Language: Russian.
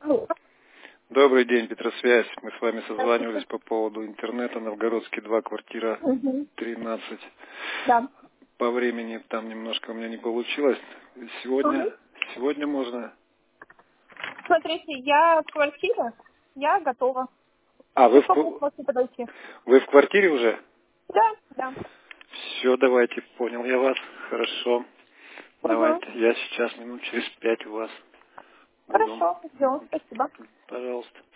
Алло. Добрый день, Петросвязь. Мы с вами Здравствуйте. созванивались по поводу интернета. Новгородский 2, квартира Угу. 13. Да. По времени там немножко у меня не получилось. Угу. Сегодня можно. Смотрите, я в квартире, я готова. А, Сколько вы можете подойти? вы в квартире уже? Да, да. Все, давайте, понял я вас. Хорошо. Угу. Давайте, я сейчас минут через 5 у вас буду. Хорошо, ждем, спасибо. Пожалуйста.